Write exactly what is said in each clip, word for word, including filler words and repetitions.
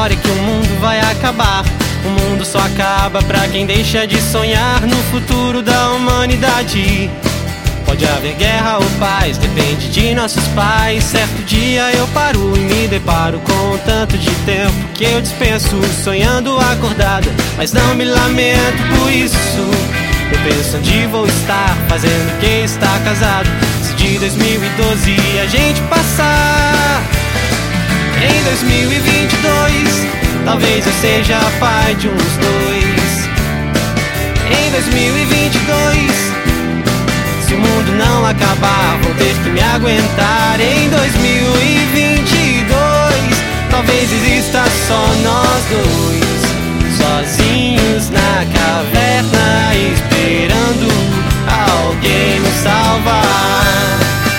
história que o mundo vai acabar. O mundo só acaba pra quem deixa de sonhar no futuro da humanidade. Pode haver guerra ou paz, depende de nossos pais. Certo dia eu paro e me deparo com tanto de tempo que eu dispenso sonhando acordada, mas não me lamento por isso. Eu penso onde vou estar, fazendo quem está casado, se de dois mil e doze a gente passar. Em dois mil e vinte e dois, talvez eu seja pai de uns dois. Em dois mil e vinte e dois, se o mundo não acabar, vou ter que me aguentar. Em dois mil e vinte e dois, talvez exista só nós dois, sozinhos na caverna, esperando alguém nos salvar.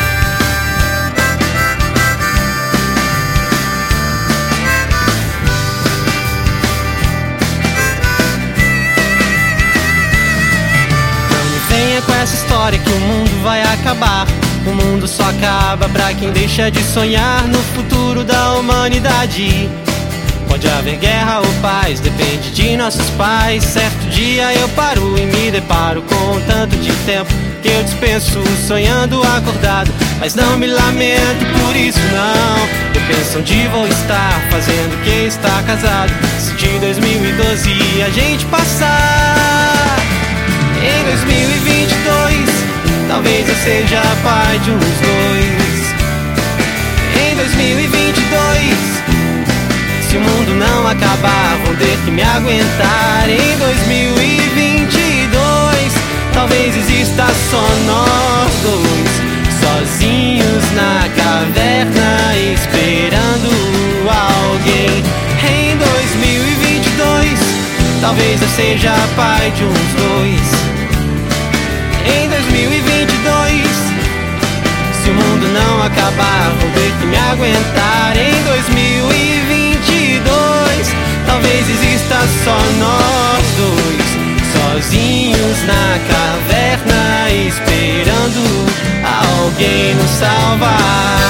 Com essa história que o mundo vai acabar. O mundo só acaba pra quem deixa de sonhar no futuro da humanidade. Pode haver guerra ou paz, depende de nossos pais. Certo dia eu paro e me deparo com tanto de tempo que eu dispenso sonhando acordado, mas não me lamento por isso não. Eu penso onde vou estar, fazendo quem está casado, se de dois mil e doze a gente passar. Em dois mil e vinte e dois, talvez eu seja pai de uns dois. Em dois mil e vinte e dois, se o mundo não acabar, vou ter que me aguentar. Em dois mil e vinte e dois, talvez exista só nós dois, sozinhos na caverna, esperando alguém. Em dois mil e vinte e dois, talvez eu seja pai de uns dois. Em dois mil e vinte e dois, se o mundo não acabar, vou ter que me aguentar. Em dois mil e vinte e dois, talvez exista só nós dois, sozinhos na caverna, esperando alguém nos salvar.